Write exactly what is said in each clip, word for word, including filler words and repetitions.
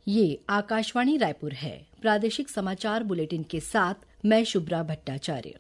ये आकाशवाणी रायपुर है। प्रादेशिक समाचार बुलेटिन के साथ मैं शुभ्रा भट्टाचार्य।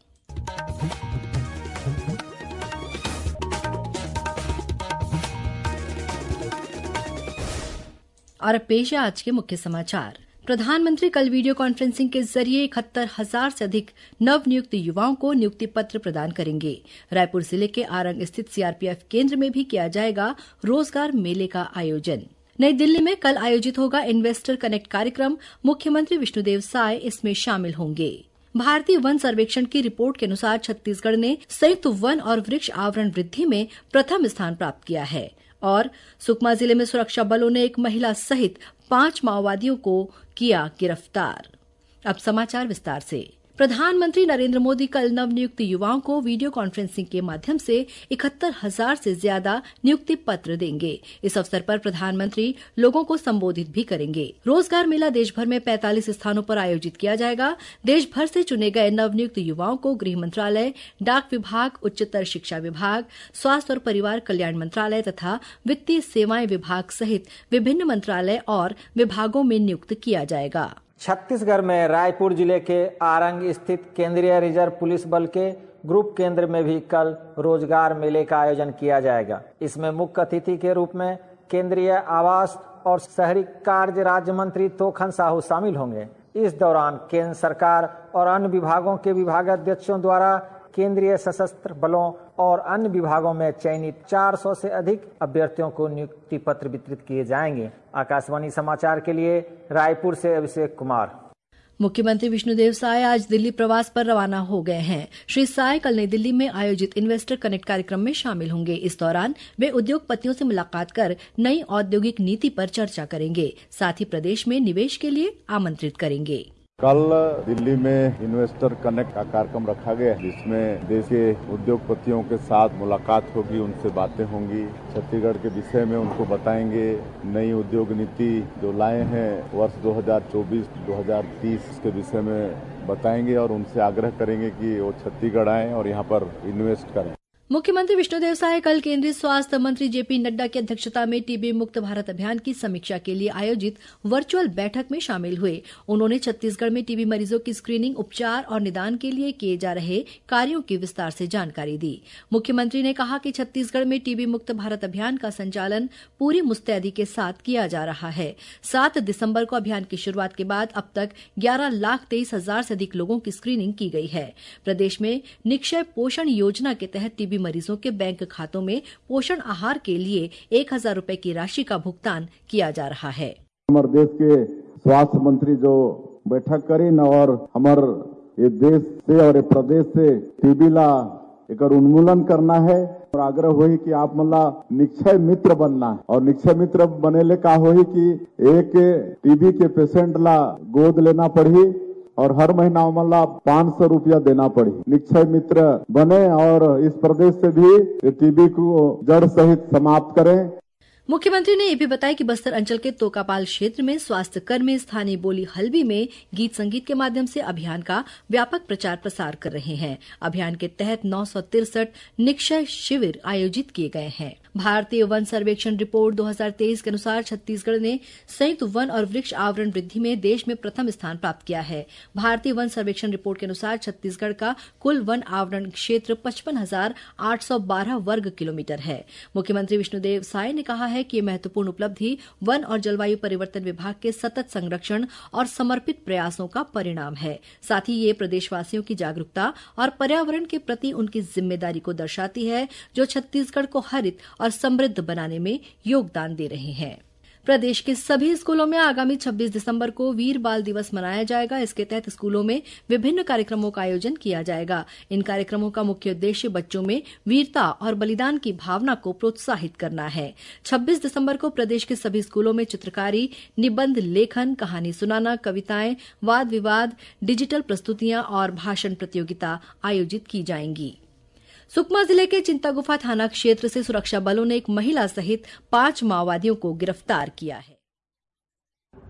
और अब पेश है आज के मुख्य समाचार। प्रधानमंत्री कल वीडियो कॉन्फ्रेंसिंग के जरिए इकहत्तर हजार से अधिक नवनियुक्त युवाओं को नियुक्ति पत्र प्रदान करेंगे। रायपुर जिले के आरंग स्थित सीआरपीएफ केंद्र में भी किया जाएगा रोजगार मेले का आयोजन। नई दिल्ली में कल आयोजित होगा इन्वेस्टर कनेक्ट कार्यक्रम। मुख्यमंत्री विष्णुदेव साय इसमें शामिल होंगे। भारतीय वन सर्वेक्षण की रिपोर्ट के अनुसार छत्तीसगढ़ ने संयुक्त वन और वृक्ष आवरण वृद्धि में प्रथम स्थान प्राप्त किया है। और सुकमा जिले में सुरक्षा बलों ने एक महिला सहित पांच माओवादियों को किया गिरफ्तार। अब समाचार विस्तार से। प्रधानमंत्री नरेंद्र मोदी कल नवनियुक्त युवाओं को वीडियो कॉन्फ्रेंसिंग के माध्यम से इकहत्तर हजार से ज्यादा नियुक्ति पत्र देंगे। इस अवसर पर प्रधानमंत्री लोगों को संबोधित भी करेंगे। रोजगार मेला देश भर में पैंतालीस स्थानों पर आयोजित किया जाएगा। देश भर से चुने गए नवनियुक्त युवाओं को गृह मंत्रालय, डाक विभाग, उच्चतर शिक्षा विभाग, स्वास्थ्य और परिवार कल्याण मंत्रालय तथा वित्तीय सेवाएं विभाग सहित विभिन्न मंत्रालय और विभागों में नियुक्त किया जाएगा। छत्तीसगढ़ में रायपुर जिले के आरंग स्थित केंद्रीय रिजर्व पुलिस बल के ग्रुप केंद्र में भी कल रोजगार मेले का आयोजन किया जाएगा। इसमें मुख्य अतिथि के रूप में केंद्रीय आवास और शहरी कार्य राज्य मंत्री तोखन साहू शामिल होंगे। इस दौरान केंद्र सरकार और अन्य विभागों के विभागाध्यक्षों द्वारा केंद्रीय सशस्त्र बलों और अन्य विभागों में चयनित चार सौ से अधिक अभ्यर्थियों को नियुक्ति पत्र वितरित किए जाएंगे। आकाशवाणी समाचार के लिए रायपुर से अभिषेक कुमार। मुख्यमंत्री विष्णुदेव साय आज दिल्ली प्रवास पर रवाना हो गए हैं। श्री साय कल नई दिल्ली में आयोजित इन्वेस्टर कनेक्ट कार्यक्रम में शामिल होंगे। इस दौरान वे उद्योगपतियों से मुलाकात कर नई औद्योगिक नीति पर चर्चा करेंगे। साथ ही प्रदेश में निवेश के लिए आमंत्रित करेंगे। कल दिल्ली में इन्वेस्टर कनेक्ट का कार्यक्रम रखा गया है, जिसमें देश के उद्योगपतियों के साथ मुलाकात होगी, उनसे बातें होंगी, छत्तीसगढ़ के विषय में उनको बताएंगे। नई उद्योग नीति जो लाए हैं वर्ष दो हज़ार चौबीस दो हज़ार तीस के विषय में बताएंगे और उनसे आग्रह करेंगे कि वो छत्तीसगढ़ आएं और यहाँ पर इन्वेस्ट करें। मुख्यमंत्री विष्णुदेव साय कल केंद्रीय स्वास्थ्य मंत्री जेपी नड्डा की अध्यक्षता में टीबी मुक्त भारत अभियान की समीक्षा के लिए आयोजित वर्चुअल बैठक में शामिल हुए। उन्होंने छत्तीसगढ़ में टीबी मरीजों की स्क्रीनिंग, उपचार और निदान के लिए किए जा रहे कार्यों की विस्तार से जानकारी दी। मुख्यमंत्री ने कहा कि छत्तीसगढ़ में टीबी मुक्त भारत अभियान का संचालन पूरी मुस्तैदी के साथ किया जा रहा है। सात दिसंबर को अभियान की शुरुआत के बाद अब तक ग्यारह लाख तेईस हजार से अधिक लोगों की स्क्रीनिंग की गई है। प्रदेश में निक्षय पोषण योजना के तहत टीबी मरीजों के बैंक खातों में पोषण आहार के लिए एक हजार रूपए की राशि का भुगतान किया जा रहा है। हमारे देश के स्वास्थ्य मंत्री जो बैठक करें और हमारे ये देश से और ये प्रदेश से टीबी ला एक उन्मूलन करना है और आग्रह हो कि आप मतलब निक्षय मित्र बनना है और निक्षय मित्र बनेले का हो कि एक टीबी के पेशेंट ला गोद लेना पड़ी और हर महीना मतलब पाँच सौ रुपया देना पड़ी। निक्षय मित्र बने और इस प्रदेश से भी टीबी को जड़ सहित समाप्त करें। मुख्यमंत्री ने यह भी बताया कि बस्तर अंचल के तोकापाल क्षेत्र में स्वास्थ्य कर्मी स्थानीय बोली हल्बी में गीत संगीत के माध्यम से अभियान का व्यापक प्रचार प्रसार कर रहे हैं। अभियान के तहत नौ सौ तिरसठ निक्षय शिविर आयोजित किए गए हैं। भारतीय वन सर्वेक्षण रिपोर्ट दो हज़ार तेईस के अनुसार छत्तीसगढ़ ने संयुक्त वन और वृक्ष आवरण वृद्धि में देश में प्रथम स्थान प्राप्त किया है। भारतीय वन सर्वेक्षण रिपोर्ट के अनुसार छत्तीसगढ़ का कुल वन आवरण क्षेत्र पचपन हजार आठ सौ बारह वर्ग किलोमीटर है। मुख्यमंत्री विष्णुदेव साय ने कहा है कि यह महत्वपूर्ण उपलब्धि वन और जलवायु परिवर्तन विभाग के सतत संरक्षण और समर्पित प्रयासों का परिणाम है। साथ ही ये प्रदेशवासियों की जागरूकता और पर्यावरण के प्रति उनकी जिम्मेदारी को दर्शाती है, जो छत्तीसगढ़ को हरित और समृद्ध बनाने में योगदान दे रहे हैं। प्रदेश के सभी स्कूलों में आगामी छब्बीस दिसंबर को वीर बाल दिवस मनाया जाएगा। इसके तहत स्कूलों में विभिन्न कार्यक्रमों का आयोजन किया जाएगा। इन कार्यक्रमों का मुख्य उद्देश्य बच्चों में वीरता और बलिदान की भावना को प्रोत्साहित करना है। छब्बीस दिसंबर को प्रदेश के सभी स्कूलों में चित्रकारी, निबंध लेखन, कहानी सुनाना, कविताएं, वाद विवाद, डिजिटल प्रस्तुतियां और भाषण प्रतियोगिता आयोजित की जाएंगी। सुकमा जिले के चिंतागुफा थाना क्षेत्र से सुरक्षा बलों ने एक महिला सहित पांच माओवादियों को गिरफ्तार किया है।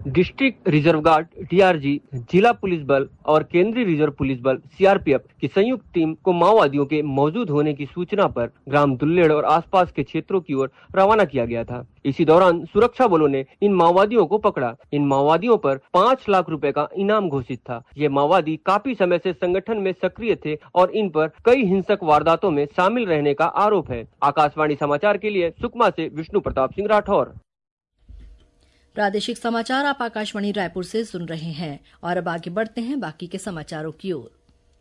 डिस्ट्रिक्ट रिजर्व गार्ड डीआरजी, जिला पुलिस बल और केंद्रीय रिजर्व पुलिस बल सीआरपीएफ की संयुक्त टीम को माओवादियों के मौजूद होने की सूचना पर ग्राम दुल्लेड़ और आसपास के क्षेत्रों की ओर रवाना किया गया था। इसी दौरान सुरक्षा बलों ने इन माओवादियों को पकड़ा। इन माओवादियों पर पाँच लाख रुपए का इनाम घोषित था। ये माओवादी काफी समय से संगठन में सक्रिय थे और इन पर कई हिंसक वारदातों में शामिल रहने का आरोप है। आकाशवाणी समाचार के लिए सुकमा से विष्णु प्रताप सिंह राठौर। प्रादेशिक समाचार आप आकाशवाणी रायपुर से सुन रहे हैं और अब आगे बढ़ते हैं बाकी के समाचारों की ओर।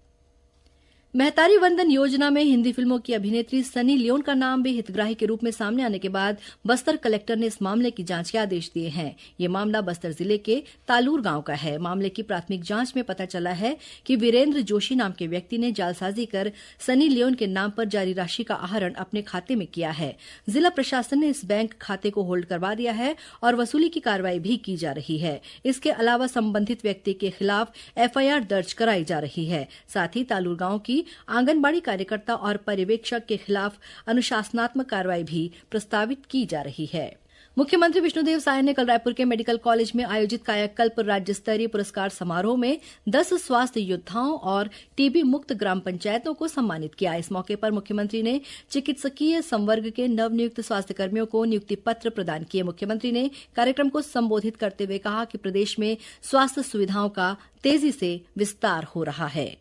महतारी वंदन योजना में हिंदी फिल्मों की अभिनेत्री सनी लियोन का नाम भी हितग्राही के रूप में सामने आने के बाद बस्तर कलेक्टर ने इस मामले की जांच के आदेश दिए हैं। ये मामला बस्तर जिले के तालूर गांव का है। मामले की प्राथमिक जांच में पता चला है कि वीरेंद्र जोशी नाम के व्यक्ति ने जालसाजी कर सनी लियोन के नाम पर जारी राशि का आहरण अपने खाते में किया है। जिला प्रशासन ने इस बैंक खाते को होल्ड करवा दिया है और वसूली की कार्रवाई भी की जा रही है। इसके अलावा संबंधित व्यक्ति के खिलाफ एफआईआर दर्ज कराई जा रही है। साथ ही तालूर गांव की आंगनबाड़ी कार्यकर्ता और पर्यवेक्षक के खिलाफ अनुशासनात्मक कार्रवाई भी प्रस्तावित की जा रही है। मुख्यमंत्री विष्णुदेव साय ने कल रायपुर के मेडिकल कॉलेज में आयोजित कायाकल्प राज्य स्तरीय पुरस्कार समारोह में दस स्वास्थ्य योद्धाओं और टीबी मुक्त ग्राम पंचायतों को सम्मानित किया। इस मौके पर मुख्यमंत्री ने चिकित्सकीय संवर्ग के नवनियुक्त स्वास्थ्य कर्मियों को नियुक्ति पत्र प्रदान किए। मुख्यमंत्री ने कार्यक्रम को संबोधित करते हुए कहा कि प्रदेश में स्वास्थ्य सुविधाओं का तेजी से विस्तार हो रहा है।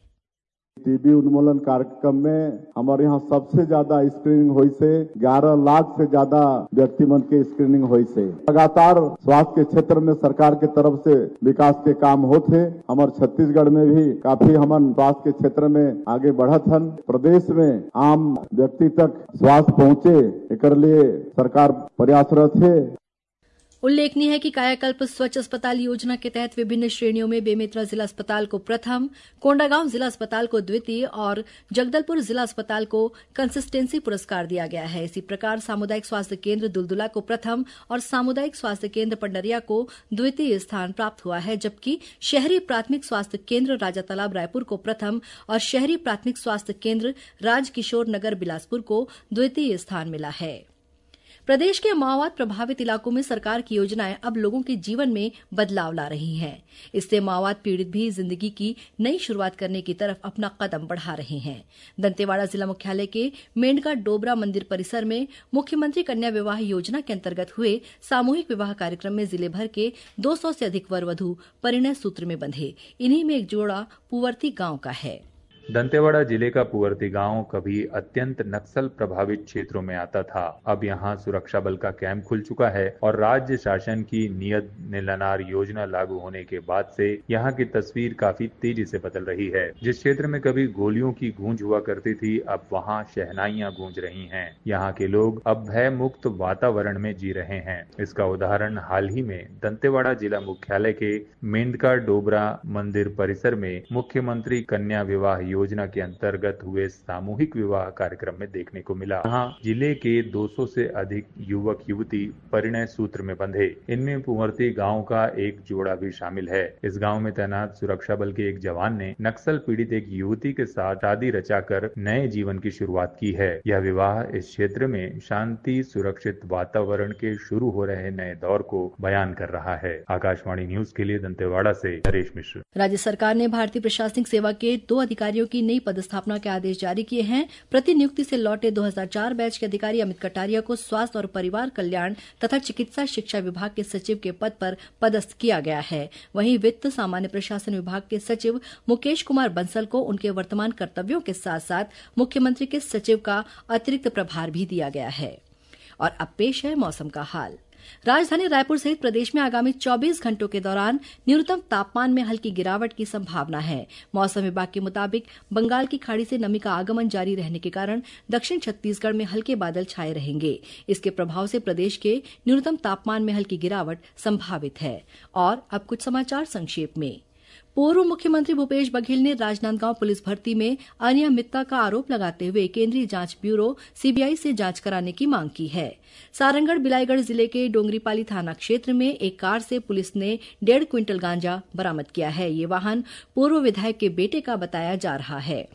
टीबी उन्मूलन कार्यक्रम में हमारे यहाँ सबसे ज्यादा स्क्रीनिंग हुई से ग्यारह लाख से ज्यादा व्यक्ति मन के स्क्रीनिंग हुई से लगातार स्वास्थ्य के क्षेत्र में सरकार के तरफ से विकास के काम होते। हमारे छत्तीसगढ़ में भी काफी हम स्वास्थ्य के क्षेत्र में आगे बढ़त हन। प्रदेश में आम व्यक्ति तक स्वास्थ्य पहुँचे एक लिए सरकार प्रयासरत है। उल्लेखनीय है कि कायाकल्प स्वच्छ अस्पताल योजना के तहत विभिन्न श्रेणियों में बेमेतरा जिला अस्पताल को प्रथम, कोंडागांव जिला अस्पताल को द्वितीय और जगदलपुर जिला अस्पताल को कंसिस्टेंसी पुरस्कार दिया गया है। इसी प्रकार सामुदायिक स्वास्थ्य केंद्र दुलदुला को प्रथम और सामुदायिक स्वास्थ्य केंद्र पंडरिया को द्वितीय स्थान प्राप्त हुआ है, जबकि शहरी प्राथमिक स्वास्थ्य केंद्र राजातालाब रायपुर को प्रथम और शहरी प्राथमिक स्वास्थ्य केंद्र राजकिशोर नगर बिलासपुर को द्वितीय स्थान मिला है। प्रदेश के माओवाद प्रभावित इलाकों में सरकार की योजनाएं अब लोगों के जीवन में बदलाव ला रही हैं। इससे माओवाद पीड़ित भी जिंदगी की नई शुरुआत करने की तरफ अपना कदम बढ़ा रहे हैं। दंतेवाड़ा जिला मुख्यालय के मेंढका डोबरा मंदिर परिसर में मुख्यमंत्री कन्या विवाह योजना के अंतर्गत हुए सामूहिक विवाह कार्यक्रम में जिले भर के दो सौ से अधिक वर वधु परिणय सूत्र में बंधे। इन्हीं में एक जोड़ा पुवर्ती गांव का है। दंतेवाड़ा जिले का पुवर्ती गांव कभी अत्यंत नक्सल प्रभावित क्षेत्रों में आता था। अब यहां सुरक्षा बल का कैंप खुल चुका है और राज्य शासन की नियत निलनार योजना लागू होने के बाद से यहां की तस्वीर काफी तेजी से बदल रही है। जिस क्षेत्र में कभी गोलियों की गूंज हुआ करती थी, अब वहां शहनाइयां गूंज रही हैं। यहां के लोग अब भय मुक्त वातावरण में जी रहे हैं। इसका उदाहरण हाल ही में दंतेवाड़ा जिला मुख्यालय के मेंढका डोबरा मंदिर परिसर में मुख्यमंत्री कन्या विवाह योजना के अंतर्गत हुए सामूहिक विवाह कार्यक्रम में देखने को मिला। यहाँ जिले के दो सौ से अधिक युवक युवती परिणय सूत्र में बंधे। इनमें पुवर्ती गांव का एक जोड़ा भी शामिल है। इस गांव में तैनात सुरक्षा बल के एक जवान ने नक्सल पीड़ित एक युवती के साथ शादी रचाकर नए जीवन की शुरुआत की है। यह विवाह इस क्षेत्र में शांति सुरक्षित वातावरण के शुरू हो रहे नए दौर को बयान कर रहा है। आकाशवाणी न्यूज के लिए दंतेवाड़ा से हरीश मिश्र। राज्य सरकार ने भारतीय प्रशासनिक सेवा के दो अधिकारियों की नई पदस्थापना के आदेश जारी किए हैं। प्रतिनियुक्ति से लौटे दो हज़ार चार बैच के अधिकारी अमित कटारिया को स्वास्थ्य और परिवार कल्याण तथा चिकित्सा शिक्षा विभाग के सचिव के पद पर पदस्थ किया गया है। वहीं वित्त सामान्य प्रशासन विभाग के सचिव मुकेश कुमार बंसल को उनके वर्तमान कर्तव्यों के साथ साथ मुख्यमंत्री के सचिव का अतिरिक्त प्रभार भी दिया गया है। और अब पेश है मौसम का हाल। राजधानी रायपुर सहित प्रदेश में आगामी चौबीस घंटों के दौरान न्यूनतम तापमान में हल्की गिरावट की संभावना है। मौसम विभाग के मुताबिक बंगाल की खाड़ी से नमी का आगमन जारी रहने के कारण दक्षिण छत्तीसगढ़ में हल्के बादल छाए रहेंगे। इसके प्रभाव से प्रदेश के न्यूनतम तापमान में हल्की गिरावट संभावित है। और अब कुछ समाचार संक्षेप में। पूर्व मुख्यमंत्री भूपेश बघेल ने राजनांदगांव पुलिस भर्ती में अनियमितता का आरोप लगाते हुए केंद्रीय जांच ब्यूरो सीबीआई से जांच कराने की मांग की है। सारंगढ़ बिलाईगढ़ जिले के डोंगरीपाली थाना क्षेत्र में एक कार से पुलिस ने डेढ़ क्विंटल गांजा बरामद किया है। ये वाहन पूर्व विधायक के बेटे का बताया जा रहा है।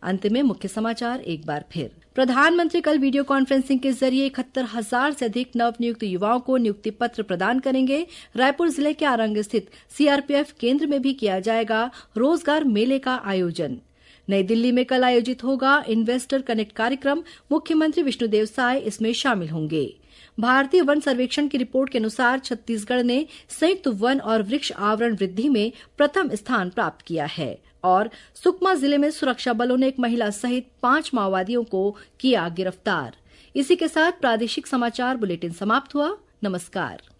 अंत में मुख्य समाचार एक बार फिर। प्रधानमंत्री कल वीडियो कॉन्फ्रेंसिंग के जरिए इकहत्तर हजार से अधिक नवनियुक्त युवाओं को नियुक्ति पत्र प्रदान करेंगे। रायपुर जिले के आरंग स्थित सीआरपीएफ केंद्र में भी किया जाएगा रोजगार मेले का आयोजन। नई दिल्ली में कल आयोजित होगा इन्वेस्टर कनेक्ट कार्यक्रम। मुख्यमंत्री विष्णुदेव साय इसमें शामिल होंगे। भारतीय वन सर्वेक्षण की रिपोर्ट के अनुसार छत्तीसगढ़ ने संयुक्त वन और वृक्ष आवरण वृद्धि में प्रथम स्थान प्राप्त किया है और सुकमा जिले में सुरक्षा बलों ने एक महिला सहित पांच माओवादियों को किया गिरफ्तार। इसी के साथ प्रादेशिक समाचार बुलेटिन समाप्त हुआ। नमस्कार।